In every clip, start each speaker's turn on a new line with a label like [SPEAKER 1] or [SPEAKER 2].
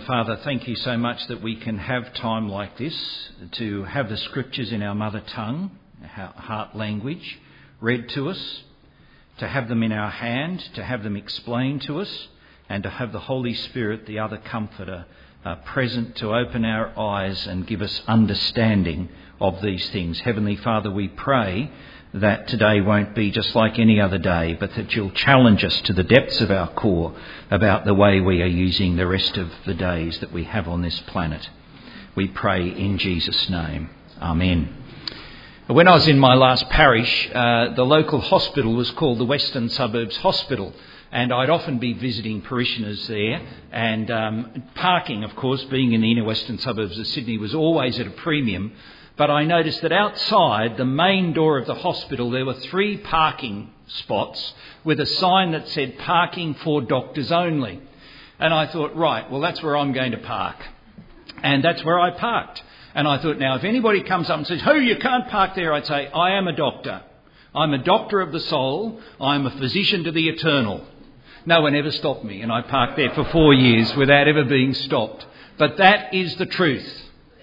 [SPEAKER 1] Father, thank you so much that we can have time like this to have the scriptures in our mother tongue, our heart language, read to us, to have them in our hand, to have them explained to us, and to have the Holy Spirit, the other comforter, present to open our eyes and give us understanding of these things. Heavenly Father, we pray that today won't be just like any other day, but that you'll challenge us to the depths of our core about the way we are using the rest of the days that we have on this planet. We pray in Jesus' name. Amen. When I was in my last parish, the local hospital was called the Western Suburbs Hospital, and I'd often be visiting parishioners there, and parking, of course, being in the inner western suburbs of Sydney, was always at a premium. But I noticed that outside the main door of the hospital there were 3 parking spots with a sign that said parking for doctors only. And I thought, right, well, that's where I'm going to park. And that's where I parked. And I thought, now, if anybody comes up and says, "Oh, you can't park there," I'd say, I am a doctor. I'm a doctor of the soul. I'm a physician to the eternal. No one ever stopped me, and I parked there for 4 years without ever being stopped. But that is the truth.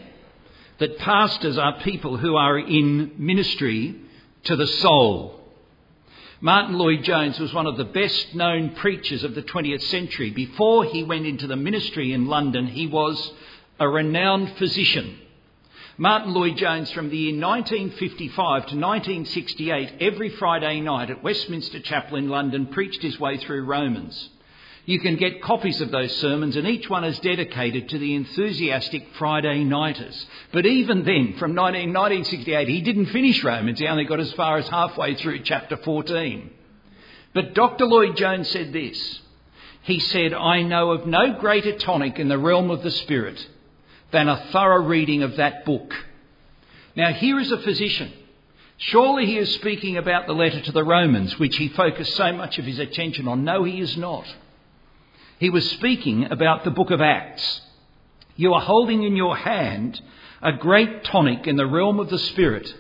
[SPEAKER 1] That pastors are people who are in ministry to the soul. Martin Lloyd-Jones was one of the best known preachers of the 20th century. Before he went into the ministry in London, he was a renowned physician. Martin Lloyd-Jones, from the year 1955 to 1968, every Friday night at Westminster Chapel in London, preached his way through Romans. You can get copies of those sermons, and each one is dedicated to the enthusiastic Friday nighters. But even then, from 1968, he didn't finish Romans. He only got as far as halfway through chapter 14. But Dr. Lloyd-Jones said this. He said, "I know of no greater tonic in the realm of the Spirit than a thorough reading of that book." Now, here is a physician. Surely he is speaking about the letter to the Romans, which he focused so much of his attention on. No, he is not. He was speaking about the book of Acts. You are holding in your hand a great tonic in the realm of the Spirit.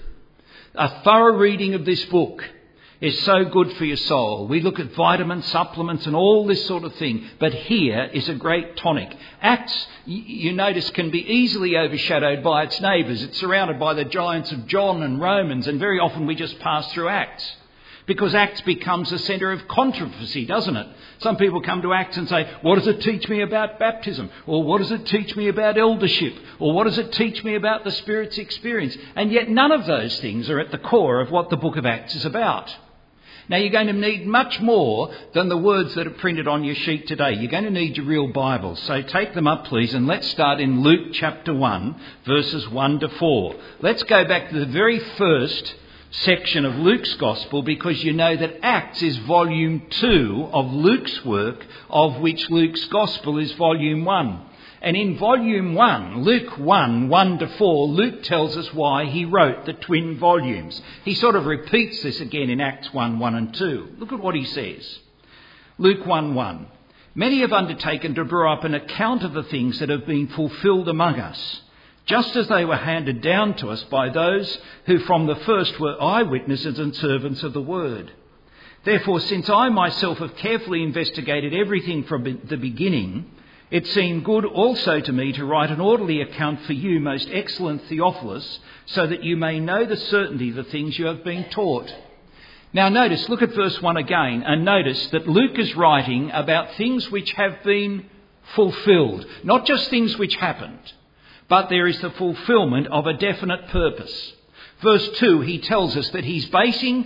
[SPEAKER 1] A thorough reading of this book is so good for your soul. We look at vitamin supplements and all this sort of thing, but here is a great tonic. Acts, you notice, can be easily overshadowed by its neighbours. It's surrounded by the giants of John and Romans, and very often we just pass through Acts. Because Acts becomes a centre of controversy, doesn't it? Some people come to Acts and say, what does it teach me about baptism? Or what does it teach me about eldership? Or what does it teach me about the Spirit's experience? And yet none of those things are at the core of what the book of Acts is about. Now, you're going to need much more than the words that are printed on your sheet today. You're going to need your real Bibles. So take them up, please, and let's start in Luke chapter 1, verses 1 to 4. Let's go back to the very first section of Luke's Gospel, because you know that Acts is volume 2 of Luke's work, of which Luke's Gospel is volume 1. And in volume 1, Luke 1, 1 to 4, Luke tells us why he wrote the twin volumes. He sort of repeats this again in Acts 1, 1 and 2. Look at what he says. Luke 1, 1. Many have undertaken to draw up an account of the things that have been fulfilled among us, just as they were handed down to us by those who from the first were eyewitnesses and servants of the word. Therefore, since I myself have carefully investigated everything from the beginning, it seemed good also to me to write an orderly account for you, most excellent Theophilus, so that you may know the certainty of the things you have been taught. Now notice, look at verse 1 again, and notice that Luke is writing about things which have been fulfilled, not just things which happened. But there is the fulfilment of a definite purpose. Verse 2, he tells us that he's basing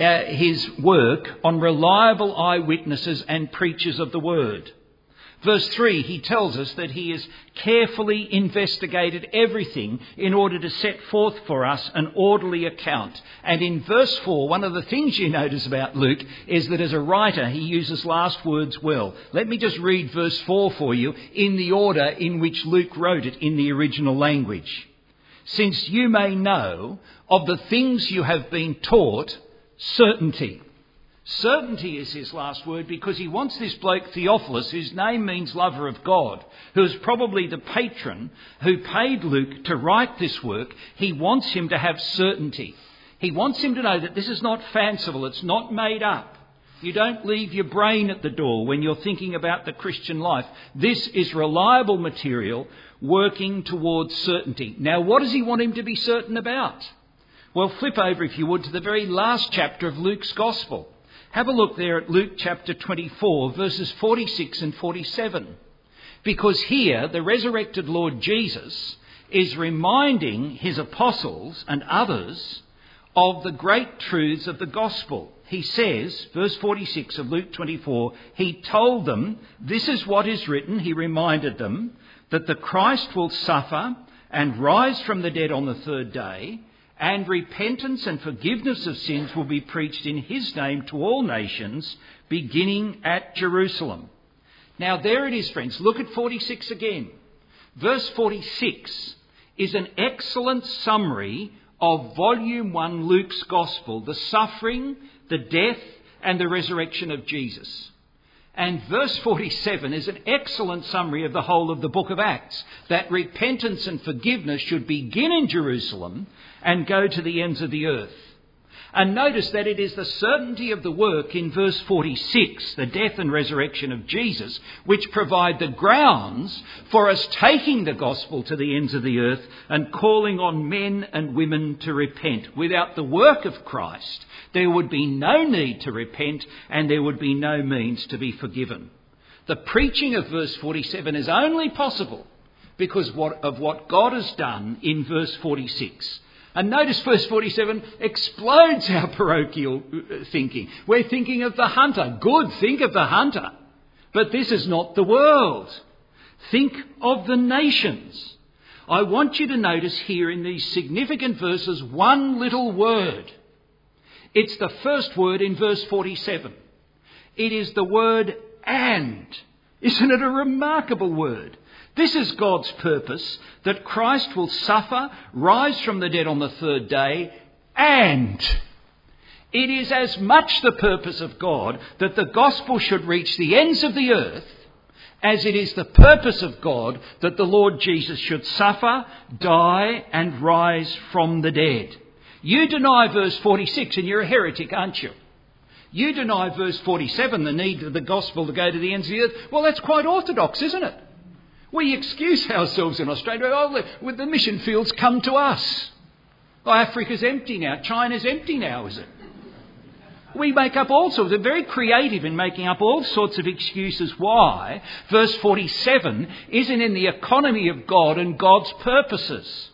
[SPEAKER 1] his work on reliable eyewitnesses and preachers of the word. Verse 3, he tells us that he has carefully investigated everything in order to set forth for us an orderly account. And in verse 4, one of the things you notice about Luke is that as a writer, he uses last words well. Let me just read verse 4 for you in the order in which Luke wrote it in the original language. Since you may know of the things you have been taught, certainty. Certainty is his last word, because he wants this bloke Theophilus, whose name means lover of God, who is probably the patron who paid Luke to write this work. He wants him to have certainty. He wants him to know that this is not fanciful, it's not made up. You don't leave your brain at the door when you're thinking about the Christian life. This is reliable material working towards certainty. Now, what does he want him to be certain about? Well, flip over, if you would, to the very last chapter of Luke's Gospel. Have a look there at Luke chapter 24, verses 46 and 47. Because here, the resurrected Lord Jesus is reminding his apostles and others of the great truths of the gospel. He says, verse 46 of Luke 24, he told them, this is what is written, he reminded them, that the Christ will suffer and rise from the dead on the third day, and repentance and forgiveness of sins will be preached in his name to all nations, beginning at Jerusalem. Now there it is, friends. Look at 46 again. Verse 46 is an excellent summary of Volume 1 Luke's Gospel, the suffering, the death and the resurrection of Jesus. And verse 47 is an excellent summary of the whole of the book of Acts, that repentance and forgiveness should begin in Jerusalem and go to the ends of the earth. And notice that it is the certainty of the work in verse 46, the death and resurrection of Jesus, which provide the grounds for us taking the gospel to the ends of the earth and calling on men and women to repent. Without the work of Christ, there would be no need to repent and there would be no means to be forgiven. The preaching of verse 47 is only possible because of what God has done in verse 46. And notice verse 47 explodes our parochial thinking. We're thinking of the hunter. Good, think of the hunter. But this is not the world. Think of the nations. I want you to notice here in these significant verses one little word. It's the first word in verse 47. It is the word and. Isn't it a remarkable word? This is God's purpose, that Christ will suffer, rise from the dead on the third day, and it is as much the purpose of God that the gospel should reach the ends of the earth as it is the purpose of God that the Lord Jesus should suffer, die and rise from the dead. You deny verse 46 and you're a heretic, aren't you? You deny verse 47, the need of the gospel to go to the ends of the earth. Well, that's quite orthodox, isn't it? We excuse ourselves in Australia. Oh, with the mission fields come to us. Oh, Africa's empty now. China's empty now, is it? We make up all sorts. We're very creative in making up all sorts of excuses why verse 47 isn't in the economy of God and God's purposes.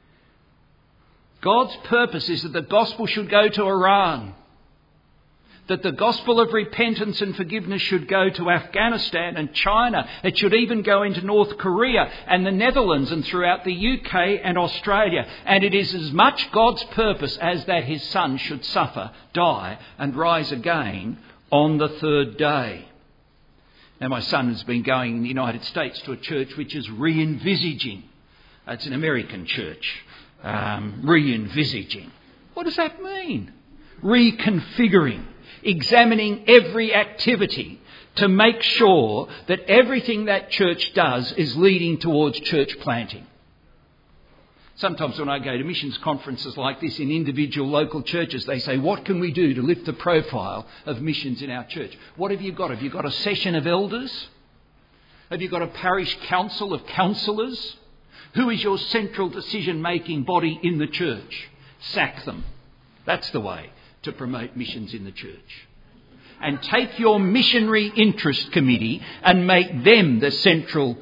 [SPEAKER 1] God's purpose is that the gospel should go to Iran, that the gospel of repentance and forgiveness should go to Afghanistan and China. It should even go into North Korea and the Netherlands and throughout the UK and Australia. And it is as much God's purpose as that his Son should suffer, die and rise again on the third day. Now, my son has been going in the United States to a church which is re-envisaging. It's an American church. Re-envisaging. What does that mean? Reconfiguring. Examining every activity to make sure that everything that church does is leading towards church planting. Sometimes when I go to missions conferences like this in individual local churches, they say, what can we do to lift the profile of missions in our church? What have you got? Have you got a session of elders? Have you got a parish council of councillors? Who is your central decision-making body in the church? Sack them. That's the way to promote missions in the church. And take your missionary interest committee and make them the central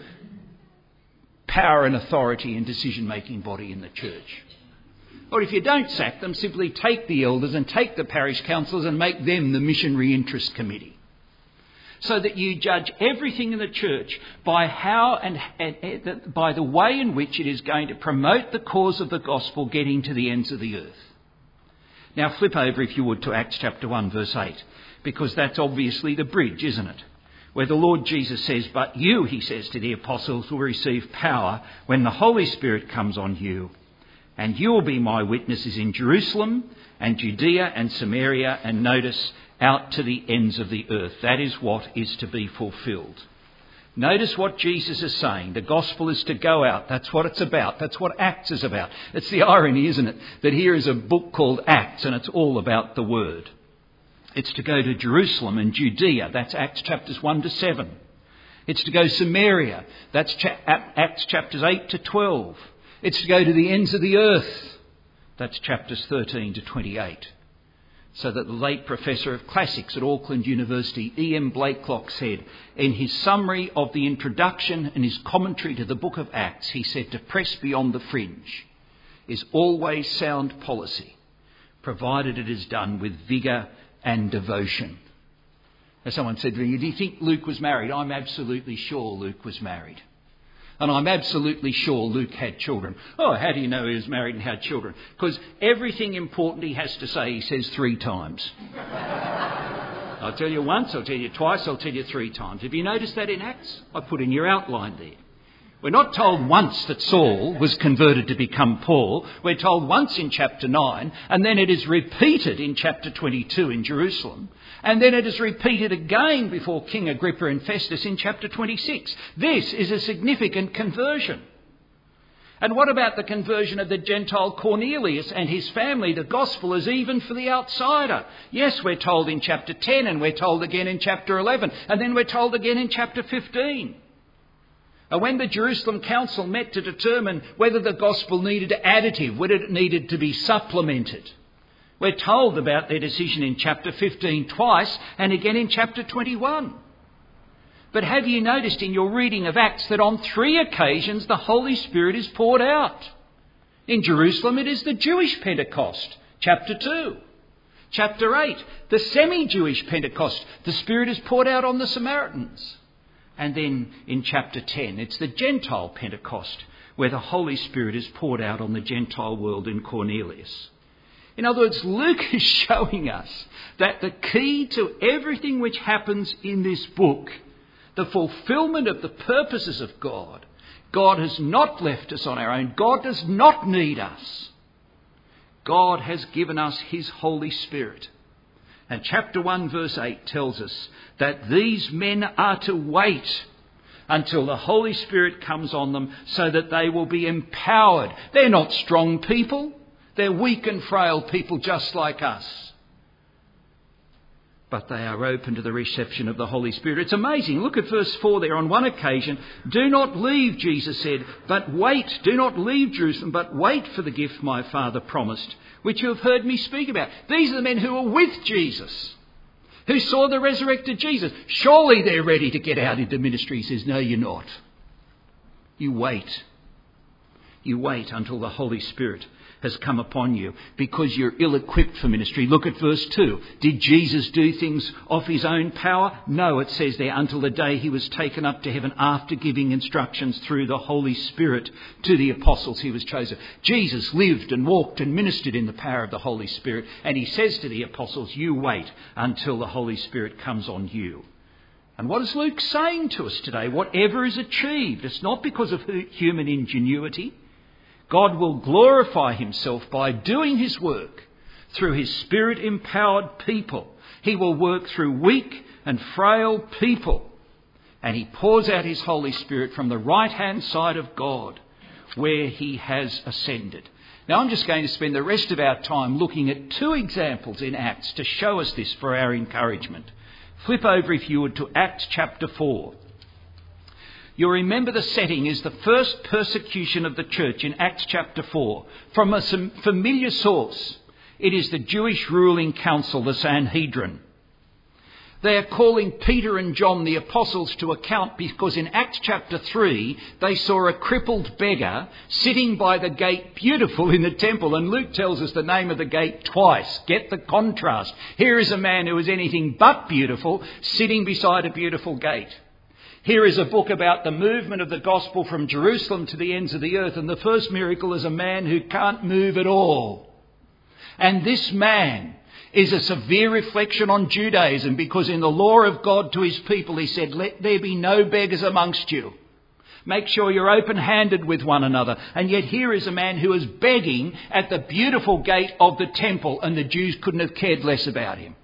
[SPEAKER 1] power and authority and decision-making body in the church. Or if you don't sack them, simply take the elders and take the parish councillors and make them the missionary interest committee. So that you judge everything in the church by how and by the way in which it is going to promote the cause of the gospel getting to the ends of the earth. Now flip over, if you would, to Acts chapter 1, verse 8, because that's obviously the bridge, isn't it? Where the Lord Jesus says, but you, he says to the apostles, will receive power when the Holy Spirit comes on you, and you will be my witnesses in Jerusalem and Judea and Samaria, and notice, out to the ends of the earth. That is what is to be fulfilled. Notice what Jesus is saying. The gospel is to go out. That's what it's about. That's what Acts is about. It's the irony, isn't it, that here is a book called Acts and it's all about the word.
[SPEAKER 2] It's to go to Jerusalem and Judea. That's Acts chapters 1 to 7. It's to go Samaria. That's Acts chapters 8 to 12. It's to go to the ends of the earth. That's chapters 13 to 28. So that the late Professor of Classics at Auckland University, E.M. Blakelock, said in his summary of the introduction and his commentary to the book of Acts, he said, to press beyond the fringe is always sound policy, provided it is done with vigour and devotion. As someone said to me, do you think Luke was married? I'm absolutely sure Luke was married. And I'm absolutely sure Luke had children. Oh, how do you know he was married and had children? Because everything important he has to say, he says 3 times. I'll tell you once, I'll tell you twice, I'll tell you 3 times. Have you noticed that in Acts? I put in your outline there. We're not told once that Saul was converted to become Paul. We're told once in chapter 9, and then it is repeated in chapter 22 in Jerusalem. And then it is repeated again before King Agrippa and Festus in chapter 26. This is a significant conversion. And what about the conversion of the Gentile Cornelius and his family? The gospel is even for the outsider. Yes, we're told in chapter 10, and we're told again in chapter 11, and then we're told again in chapter 15. And when the Jerusalem Council met to determine whether the gospel needed additive, whether it needed to be supplemented, we're told about their decision in chapter 15 twice and again in chapter 21. But have you noticed in your reading of Acts that on 3 occasions the Holy Spirit is poured out? In Jerusalem it is the Jewish Pentecost, chapter 2. Chapter 8, the semi-Jewish Pentecost, the Spirit is poured out on the Samaritans. And then in chapter 10, it's the Gentile Pentecost, where the Holy Spirit is poured out on the Gentile world in Cornelius. In other words, Luke is showing us that the key to everything which happens in this book, the fulfilment of the purposes of God, God has not left us on our own. God does not need us. God has given us his Holy Spirit. And chapter 1 verse 8 tells us that these men are to wait until the Holy Spirit comes on them so that they will be empowered. They're not strong people. They're weak and frail people just like us. But they are open to the reception of the Holy Spirit. It's amazing. Look at verse 4 there. On one occasion, do not leave, Jesus said, but wait. Do not leave Jerusalem, but wait for the gift my Father promised, which you have heard me speak about. These are the men who were with Jesus, who saw the resurrected Jesus. Surely they're ready to get out into ministry. He says, no, you're not. You wait. You wait until the Holy Spirit has come upon you because you're ill-equipped for ministry. Look at verse 2. Did Jesus do things of his own power? No, it says there, until the day he was taken up to heaven after giving instructions through the Holy Spirit to the apostles he was chosen. Jesus lived and walked and ministered in the power of the Holy Spirit. And he says to the apostles, you wait until the Holy Spirit comes on you. And what is Luke saying to us today? Whatever is achieved, it's not because of human ingenuity. God will glorify himself by doing his work through his Spirit-empowered people. He will work through weak and frail people. And he pours out his Holy Spirit from the right-hand side of God where he has ascended. Now I'm just going to spend the rest of our time looking at 2 examples in Acts to show us this for our encouragement. Flip over, if you would, to Acts chapter 4. You'll remember the setting is the first persecution of the church in Acts chapter 4. From a familiar source, it is the Jewish ruling council, the Sanhedrin. They are calling Peter and John, the apostles, to account because in Acts chapter 3, they saw a crippled beggar sitting by the gate, beautiful, in the temple. And Luke tells us the name of the gate twice. Get the contrast. Here is a man who is anything but beautiful, sitting beside a beautiful gate. Here is a book about the movement of the gospel from Jerusalem to the ends of the earth. And the first miracle is a man who can't move at all. And this man is a severe reflection on Judaism, because in the law of God to his people, he said, let there be no beggars amongst you. Make sure you're open-handed with one another. And yet here is a man who is begging at the beautiful gate of the temple, and the Jews couldn't have cared less about him.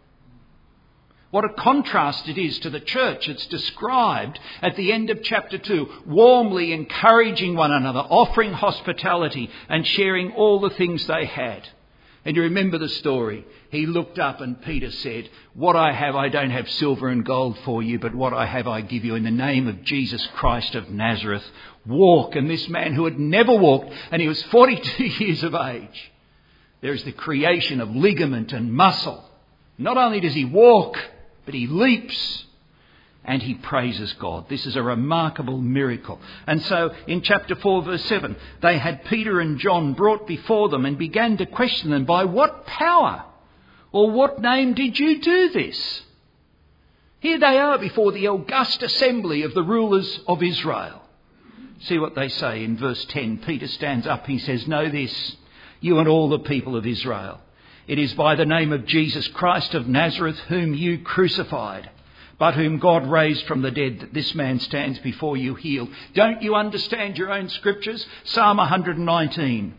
[SPEAKER 2] What a contrast it is to the church. It's described at the end of chapter 2, warmly encouraging one another, offering hospitality and sharing all the things they had. And you remember the story. He looked up and Peter said, "What I have, I don't have silver and gold for you, but what I have I give you in the name of Jesus Christ of Nazareth. Walk." And this man who had never walked, and he was 42 years of age, there is the creation of ligament and muscle. Not only does he walk, but he leaps and he praises God. This is a remarkable miracle. And so in chapter 4 verse 7, they had Peter and John brought before them and began to question them, "By what power or what name did you do this?" Here they are before the august assembly of the rulers of Israel. See what they say in verse 10. Peter stands up. He says, "Know this, you and all the people of Israel. It is by the name of Jesus Christ of Nazareth, whom you crucified, but whom God raised from the dead, that this man stands before you healed." Don't you understand your own scriptures? Psalm 118,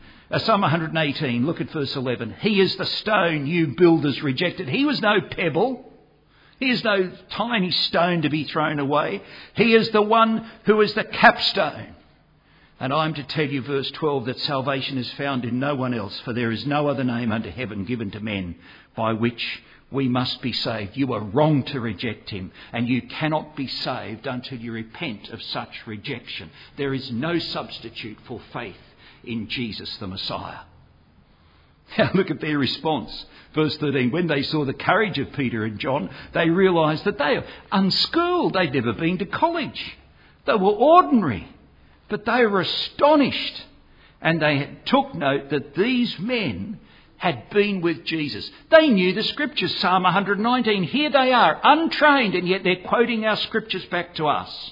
[SPEAKER 2] look at verse 11. "He is the stone you builders rejected." He was no pebble. He is no tiny stone to be thrown away. He is the one who is the capstone. And I'm to tell you, verse 12, that salvation is found in no one else, for there is no other name under heaven given to men by which we must be saved. You are wrong to reject him, and you cannot be saved until you repent of such rejection. There is no substitute for faith in Jesus the Messiah. Now look at their response. Verse 13, when they saw the courage of Peter and John, they realised that they are unschooled. They'd never been to college. They were ordinary. But they were astonished, and they took note that these men had been with Jesus. They knew the scriptures, Psalm 119. Here they are, untrained, and yet they're quoting our scriptures back to us.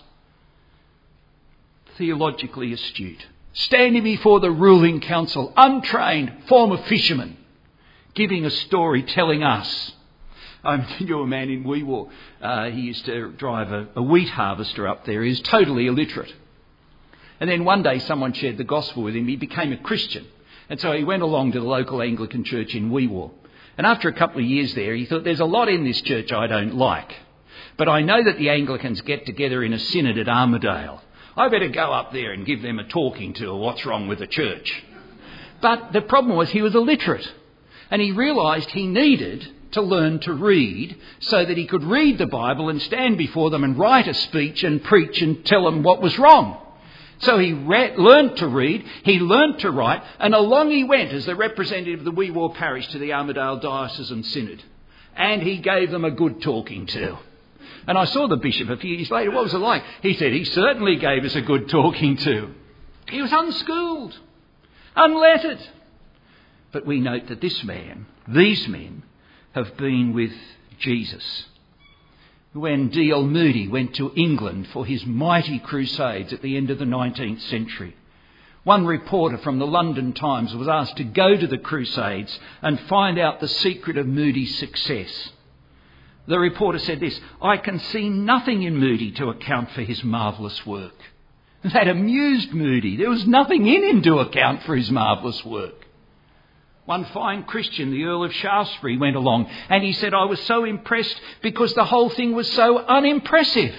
[SPEAKER 2] Theologically astute. Standing before the ruling council, untrained, former fishermen, giving a story, telling us. I knew a man in Wee Waa. He used to drive a wheat harvester up there. He was totally illiterate. And then one day someone shared the gospel with him. He became a Christian. And so he went along to the local Anglican church in Wee Waa. And after a couple of years there, he thought, there's a lot in this church I don't like. But I know that the Anglicans get together in a synod at Armidale. I better go up there and give them a talking to of what's wrong with the church. But the problem was he was illiterate. And he realised he needed to learn to read so that he could read the Bible and stand before them and write a speech and preach and tell them what was wrong. So he learnt to read, he learnt to write, and along he went as the representative of the Wee Waa parish to the Armidale Diocesan Synod. And he gave them a good talking to. And I saw the bishop a few years later. What was it like? He said he certainly gave us a good talking to. He was unschooled, unlettered. But we note that these men, have been with Jesus. When D.L. Moody went to England for his mighty crusades at the end of the 19th century, one reporter from the London Times was asked to go to the crusades and find out the secret of Moody's success. The reporter said this, "I can see nothing in Moody to account for his marvellous work." That amused Moody. There was nothing in him to account for his marvellous work. One fine Christian, the Earl of Shaftesbury, went along and he said, "I was so impressed because the whole thing was so unimpressive."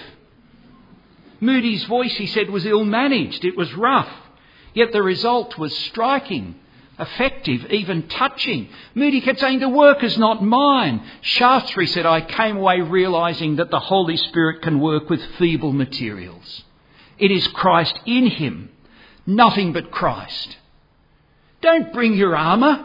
[SPEAKER 2] Moody's voice, he said, was ill-managed. It was rough. Yet the result was striking, effective, even touching. Moody kept saying, "The work is not mine." Shaftesbury said, "I came away realising that the Holy Spirit can work with feeble materials. It is Christ in him, nothing but Christ. Don't bring your armour.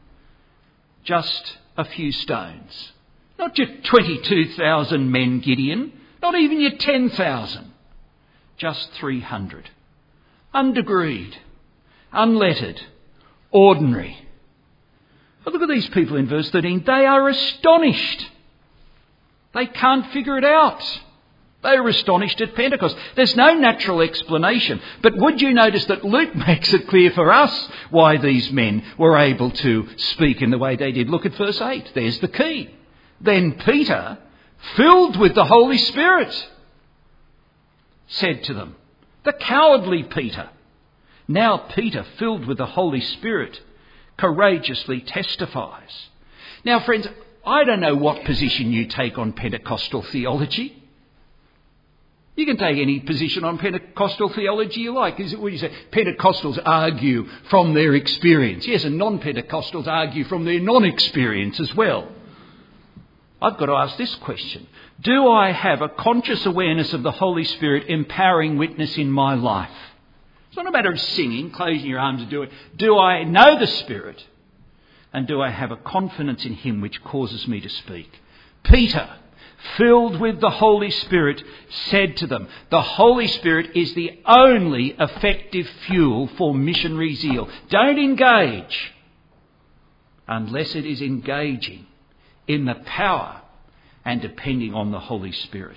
[SPEAKER 2] Just a few stones. Not your 22,000 men, Gideon. Not even your 10,000. Just 300. Undegreed. Unlettered. Ordinary." But look at these people in verse 13. They are astonished. They can't figure it out. They were astonished at Pentecost. There's no natural explanation. But would you notice that Luke makes it clear for us why these men were able to speak in the way they did? Look at verse 8. There's the key. Then Peter, filled with the Holy Spirit, said to them, the cowardly Peter. Now Peter, filled with the Holy Spirit, courageously testifies. Now, friends, I don't know what position you take on Pentecostal theology. You can take any position on Pentecostal theology you like. Is it what you say? Pentecostals argue from their experience. Yes, and non-Pentecostals argue from their non-experience as well. I've got to ask this question. Do I have a conscious awareness of the Holy Spirit empowering witness in my life? It's not a matter of singing, closing your arms to do it. Do I know the Spirit? And do I have a confidence in him which causes me to speak? Peter, filled with the Holy Spirit, said to them, the Holy Spirit is the only effective fuel for missionary zeal. Don't engage unless it is engaging in the power and depending on the Holy Spirit.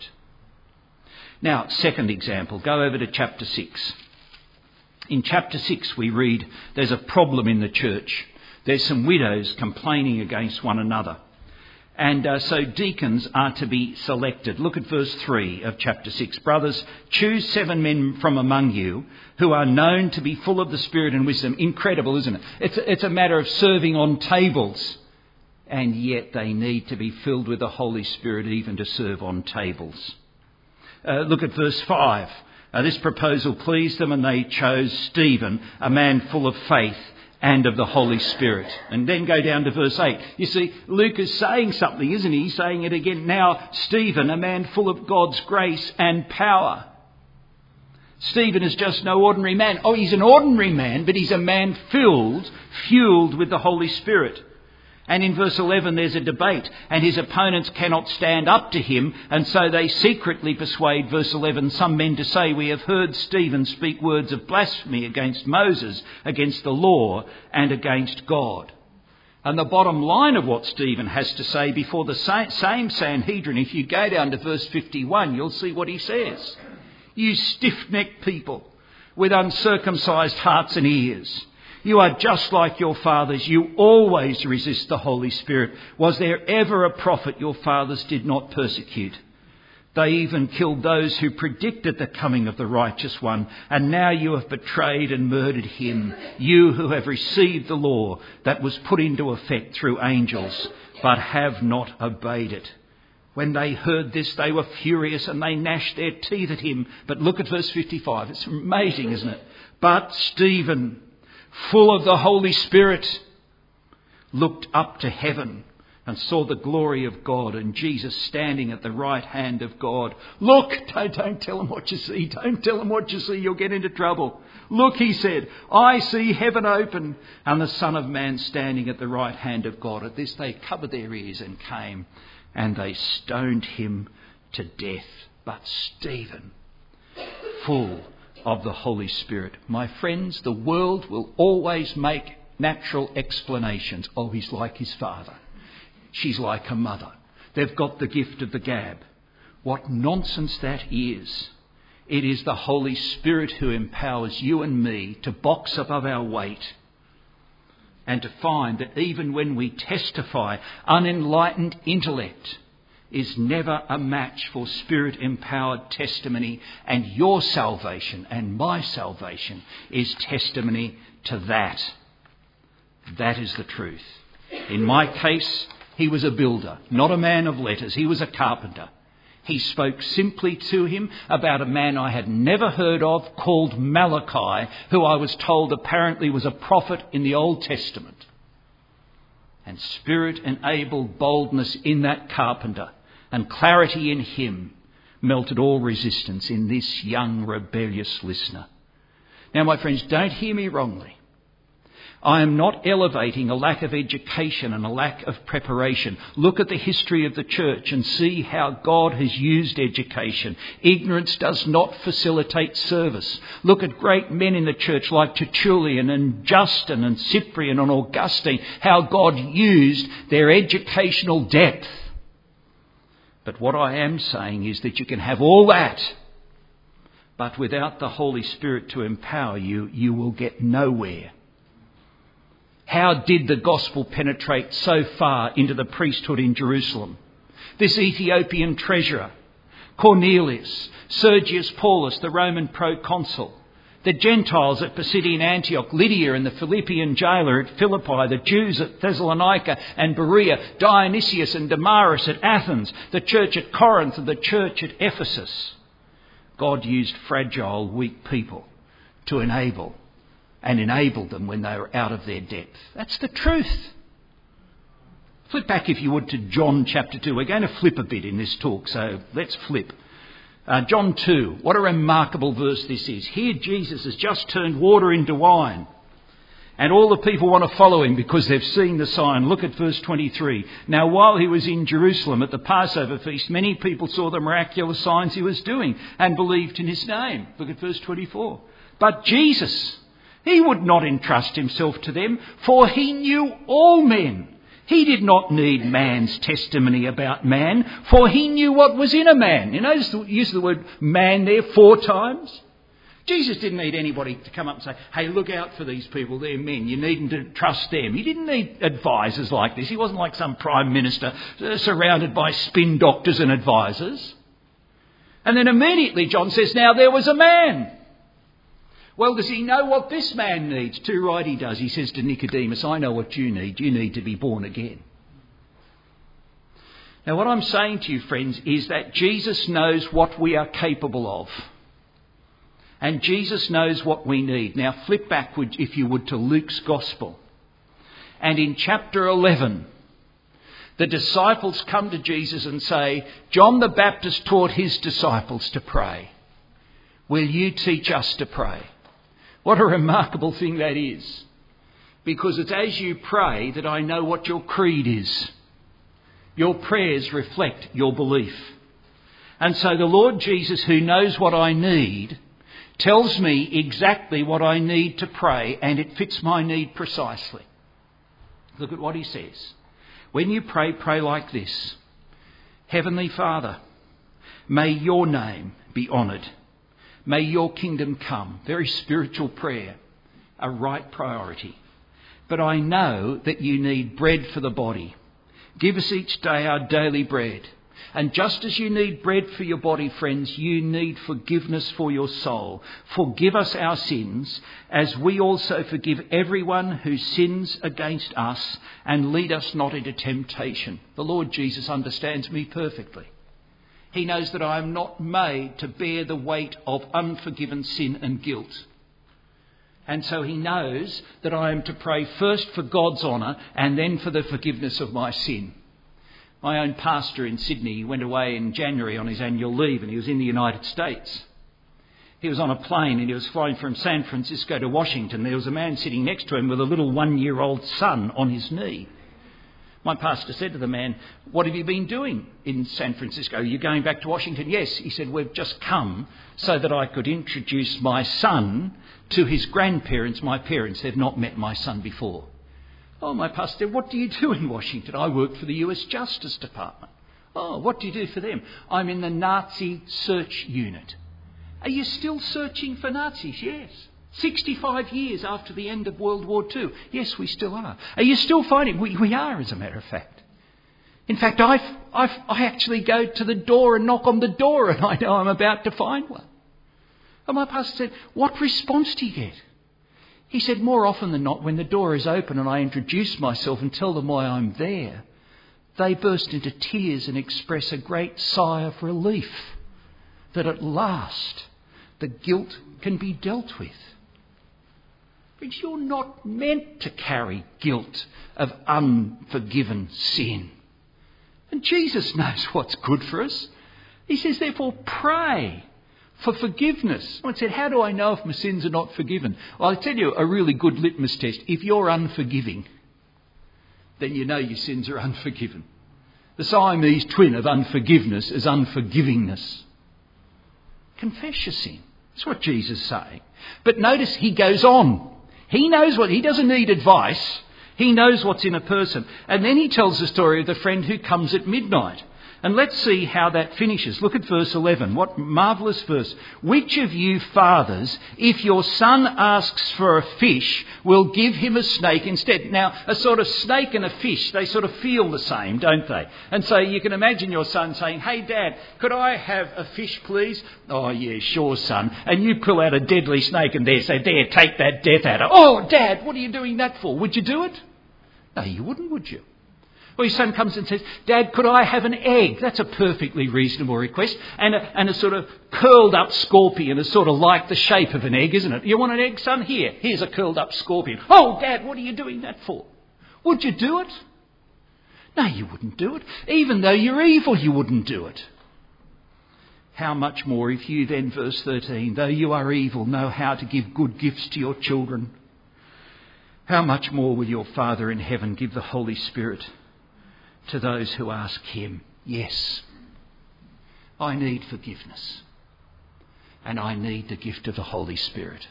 [SPEAKER 2] Now, second example, go over to chapter 6. In chapter 6 we read there's a problem in the church. There's some widows complaining against one another. And so deacons are to be selected. Look at verse 3 of chapter 6. Brothers, choose 7 men from among you who are known to be full of the Spirit and wisdom. Incredible, isn't it? It's a matter of serving on tables. And yet they need to be filled with the Holy Spirit even to serve on tables. Look at verse 5. This proposal pleased them and they chose Stephen, a man full of faith and of the Holy Spirit. And then go down to verse 8. You see, Luke is saying something, isn't he? He's saying it again. Now, Stephen, a man full of God's grace and power. Stephen is just no ordinary man. Oh, he's an ordinary man, but he's a man fueled with the Holy Spirit. And in verse 11 there's a debate and his opponents cannot stand up to him, and so they secretly persuade, verse 11, some men to say, we have heard Stephen speak words of blasphemy against Moses, against the law and against God. And the bottom line of what Stephen has to say before the same Sanhedrin, if you go down to verse 51, you'll see what he says. You stiff-necked people with uncircumcised hearts and ears. You are just like your fathers. You always resist the Holy Spirit. Was there ever a prophet your fathers did not persecute? They even killed those who predicted the coming of the righteous one. And now you have betrayed and murdered him. You who have received the law that was put into effect through angels, but have not obeyed it. When they heard this, they were furious and they gnashed their teeth at him. But look at verse 55. It's amazing, isn't it? But Stephen, full of the Holy Spirit, looked up to heaven and saw the glory of God and Jesus standing at the right hand of God. Look, don't tell him what you see. Don't tell him what you see. You'll get into trouble. Look, he said, I see heaven open and the Son of Man standing at the right hand of God. At this they covered their ears and came and they stoned him to death. But Stephen, full of the Holy Spirit. My friends, the world will always make natural explanations. Oh, he's like his father. She's like her mother. They've got the gift of the gab. What nonsense that is. It is the Holy Spirit who empowers you and me to box above our weight and to find that even when we testify, unenlightened intellect is never a match for Spirit-empowered testimony, and your salvation and my salvation is testimony to that. That is the truth. In my case, he was a builder, not a man of letters. He was a carpenter. He spoke simply to him about a man I had never heard of called Malachi, who I was told apparently was a prophet in the Old Testament. And Spirit-enabled boldness in that carpenter and clarity in him melted all resistance in this young rebellious listener. Now, my friends, don't hear me wrongly. I am not elevating a lack of education and a lack of preparation. Look at the history of the church and see how God has used education. Ignorance does not facilitate service. Look at great men in the church like Tertullian and Justin and Cyprian and Augustine, how God used their educational depth. But what I am saying is that you can have all that, but without the Holy Spirit to empower you, you will get nowhere. How did the gospel penetrate so far into the priesthood in Jerusalem? This Ethiopian treasurer, Cornelius, Sergius Paulus, the Roman proconsul, the Gentiles at Pisidian Antioch, Lydia and the Philippian jailer at Philippi, the Jews at Thessalonica and Berea, Dionysius and Damaris at Athens, the church at Corinth and the church at Ephesus. God used fragile, weak people to enable and enabled them when they were out of their depth. That's the truth. Flip back, if you would, to John chapter 2. We're going to flip a bit in this talk, so let's flip. John 2. What a remarkable verse this is. Here Jesus has just turned water into wine. And all the people want to follow him because they've seen the sign. Look at verse 23. Now, while he was in Jerusalem at the Passover feast, many people saw the miraculous signs he was doing and believed in his name. Look at verse 24. But Jesus, he would not entrust himself to them, for he knew all men. He did not need man's testimony about man, for he knew what was in a man. You notice the use of the word man there 4 times? Jesus didn't need anybody to come up and say, hey, look out for these people, they're men, you needn't to trust them. He didn't need advisors like this. He wasn't like some prime minister surrounded by spin doctors and advisors. And then immediately John says, now there was a man. Well, does he know what this man needs? Too right he does. He says to Nicodemus, I know what you need. You need to be born again. Now what I'm saying to you, friends, is that Jesus knows what we are capable of. And Jesus knows what we need. Now flip backward, if you would, to Luke's Gospel. And in chapter 11, the disciples come to Jesus and say, John the Baptist taught his disciples to pray. Will you teach us to pray? What a remarkable thing that is. Because it's as you pray that I know what your creed is. Your prayers reflect your belief. And so the Lord Jesus, who knows what I need, tells me exactly what I need to pray, and it fits my need precisely. Look at what he says. When you pray, pray like this. Heavenly Father, may your name be honoured. May your kingdom come. Very spiritual prayer, a right priority. But I know that you need bread for the body. Give us each day our daily bread. And just as you need bread for your body, friends, you need forgiveness for your soul. Forgive us our sins, as we also forgive everyone who sins against us, and lead us not into temptation. The Lord Jesus understands me perfectly. He knows that I am not made to bear the weight of unforgiven sin and guilt. And so he knows that I am to pray first for God's honour and then for the forgiveness of my sin. My own pastor in Sydney, he went away in January on his annual leave and he was in the United States. He was on a plane and he was flying from San Francisco to Washington. There was a man sitting next to him with a little 1-year-old son on his knee. My pastor said to the man, what have you been doing in San Francisco? Are you going back to Washington? Yes. He said, we've just come so that I could introduce my son to his grandparents, my parents. They've not met my son before. Oh, my pastor said, what do you do in Washington? I work for the US Justice Department. Oh, what do you do for them? I'm in the Nazi search unit. Are you still searching for Nazis? Yes. 65 years after the end of World War II. Yes, we still are. Are you still finding? We are, as a matter of fact. In fact, I actually go to the door and knock on the door and I know I'm about to find one. And my pastor said, what response do you get? He said, more often than not, when the door is open and I introduce myself and tell them why I'm there, they burst into tears and express a great sigh of relief that at last the guilt can be dealt with. But you're not meant to carry guilt of unforgiven sin. And Jesus knows what's good for us. He says, therefore, pray for forgiveness. Someone said, how do I know if my sins are not forgiven? Well, I'll tell you a really good litmus test. If you're unforgiving, then you know your sins are unforgiven. The Siamese twin of unforgiveness is unforgivingness. Confess your sin. That's what Jesus is saying. But notice he goes on. He knows what, he doesn't need advice. He knows what's in a person. And then he tells the story of the friend who comes at midnight. And let's see how that finishes. Look at verse 11. What marvellous verse. Which of you fathers, if your son asks for a fish, will give him a snake instead? Now, a sort of snake and a fish, they sort of feel the same, don't they? And so you can imagine your son saying, hey, Dad, could I have a fish, please? Oh, yeah, sure, son. And you pull out a deadly snake and say, there, take that death adder. Oh, Dad, what are you doing that for? Would you do it? No, you wouldn't, would you? Or his son comes and says, Dad, could I have an egg? That's a perfectly reasonable request. And a sort of curled up scorpion is sort of like the shape of an egg, isn't it? You want an egg, son? Here's a curled up scorpion. Oh, Dad, what are you doing that for? Would you do it? No, you wouldn't do it. Even though you're evil, you wouldn't do it. How much more if you then, verse 13, though you are evil, know how to give good gifts to your children, how much more will your Father in heaven give the Holy Spirit to those who ask him? Yes, I need forgiveness, and I need the gift of the Holy Spirit.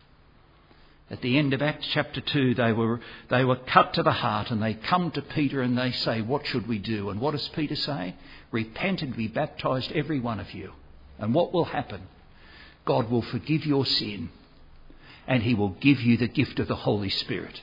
[SPEAKER 2] At the end of Acts chapter 2, they were cut to the heart, and they come to Peter and they say, what should we do? And what does Peter say? Repent and be baptised, every one of you. And what will happen? God will forgive your sin, and he will give you the gift of the Holy Spirit.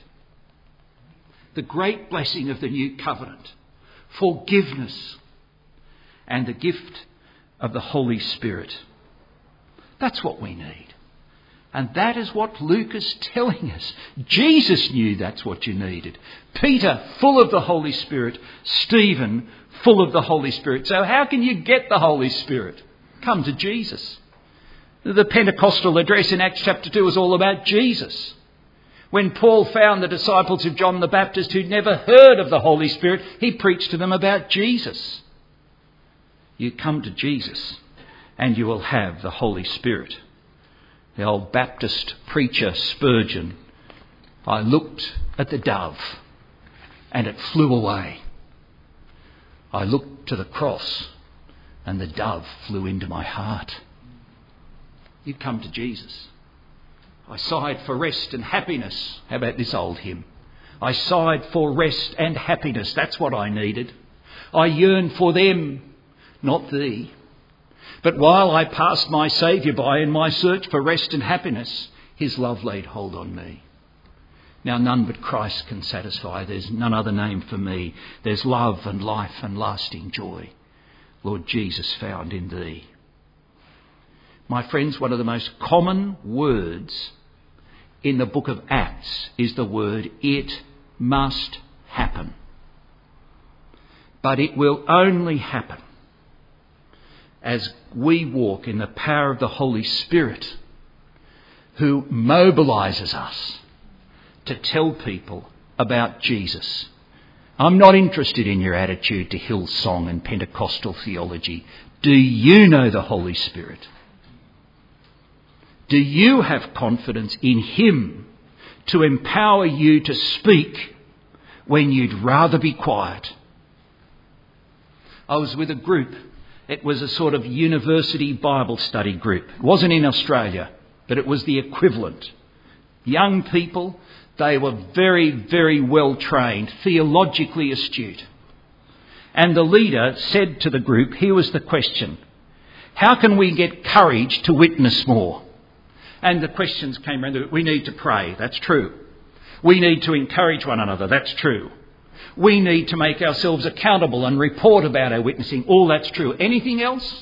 [SPEAKER 2] The great blessing of the new covenant, forgiveness, and the gift of the Holy Spirit. That's what we need. And that is what Luke is telling us. Jesus knew that's what you needed. Peter, full of the Holy Spirit. Stephen, full of the Holy Spirit. So how can you get the Holy Spirit? Come to Jesus. The Pentecostal address in Acts chapter 2 is all about Jesus. When Paul found the disciples of John the Baptist who'd never heard of the Holy Spirit, he preached to them about Jesus. You come to Jesus and you will have the Holy Spirit. The old Baptist preacher Spurgeon, I looked at the dove and it flew away. I looked to the cross and the dove flew into my heart. You come to Jesus. I sighed for rest and happiness. How about this old hymn? I sighed for rest and happiness. That's what I needed. I yearned for them, not thee. But while I passed my Saviour by in my search for rest and happiness, his love laid hold on me. Now none but Christ can satisfy. There's none other name for me. There's love and life and lasting joy, Lord Jesus, found in thee. My friends, one of the most common words in the book of Acts is the word, it must happen. But it will only happen as we walk in the power of the Holy Spirit, who mobilises us to tell people about Jesus. I'm not interested in your attitude to Hillsong and Pentecostal theology. Do you know the Holy Spirit? Do you have confidence in him to empower you to speak when you'd rather be quiet? I was with a group. It was a sort of university Bible study group. It wasn't in Australia, but it was the equivalent. Young people, they were very, very well trained, theologically astute. And the leader said to the group, here was the question: how can we get courage to witness more? And the questions came around. We need to pray. That's true. We need to encourage one another. That's true. We need to make ourselves accountable and report about our witnessing. All that's true. Anything else?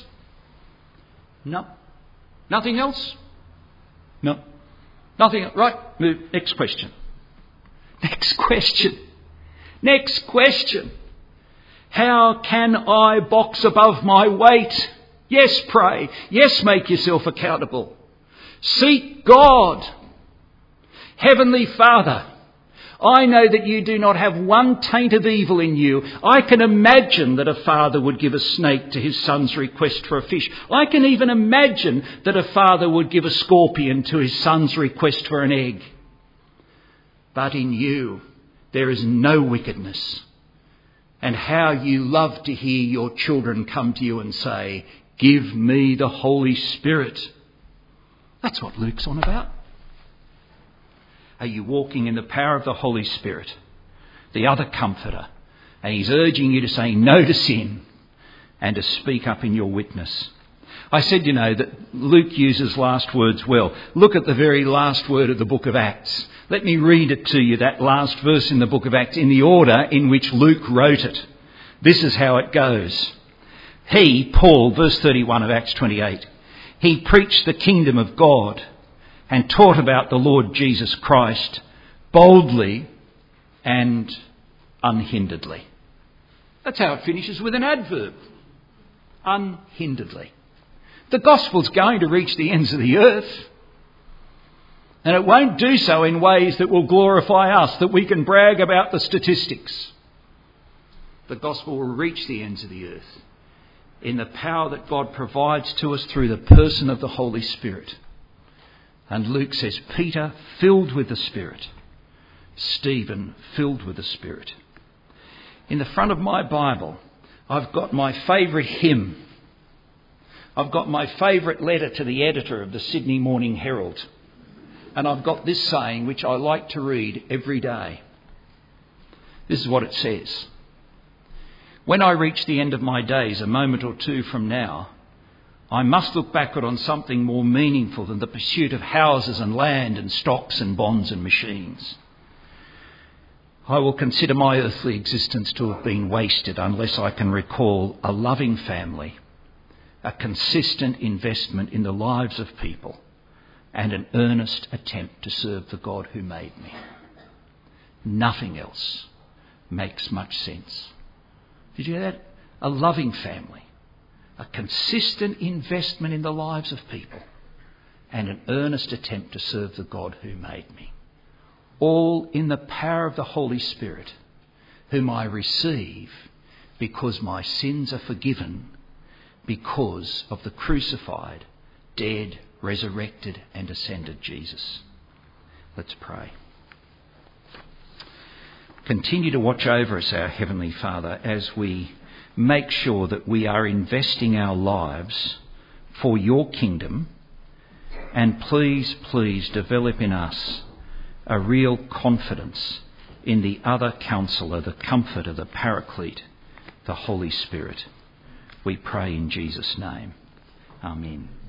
[SPEAKER 2] No. Nothing else? No. Nothing. Right. Move. Next question. Next question. Next question. How can I box above my weight? Yes, pray. Yes, make yourself accountable. Seek God. Heavenly Father, I know that you do not have one taint of evil in you. I can imagine that a father would give a snake to his son's request for a fish. I can even imagine that a father would give a scorpion to his son's request for an egg. But in you, there is no wickedness. And how you love to hear your children come to you and say, give me the Holy Spirit. That's what Luke's on about. Are you walking in the power of the Holy Spirit, the other comforter? And he's urging you to say no to sin and to speak up in your witness. I said, that Luke uses last words well. Look at the very last word of the book of Acts. Let me read it to you, that last verse in the book of Acts, in the order in which Luke wrote it. This is how it goes. He, Paul, verse 31 of Acts 28, he preached the kingdom of God and taught about the Lord Jesus Christ boldly and unhinderedly. That's how it finishes, with an adverb. Unhinderedly. The gospel's going to reach the ends of the earth. And it won't do so in ways that will glorify us, that we can brag about the statistics. The gospel will reach the ends of the earth in the power that God provides to us through the person of the Holy Spirit. And Luke says, Peter filled with the Spirit, Stephen filled with the Spirit. In the front of my Bible, I've got my favourite hymn. I've got my favourite letter to the editor of the Sydney Morning Herald. And I've got this saying, which I like to read every day. This is what it says. When I reach the end of my days, a moment or two from now, I must look backward on something more meaningful than the pursuit of houses and land and stocks and bonds and machines. I will consider my earthly existence to have been wasted unless I can recall a loving family, a consistent investment in the lives of people, and an earnest attempt to serve the God who made me. Nothing else makes much sense. Did you hear that? A loving family, a consistent investment in the lives of people, and an earnest attempt to serve the God who made me. All in the power of the Holy Spirit, whom I receive because my sins are forgiven because of the crucified, dead, resurrected and ascended Jesus. Let's pray. Continue to watch over us, our Heavenly Father, as we make sure that we are investing our lives for your kingdom, and please develop in us a real confidence in the other Counselor, the Comforter, the Paraclete, the Holy Spirit. We pray in Jesus' name. Amen.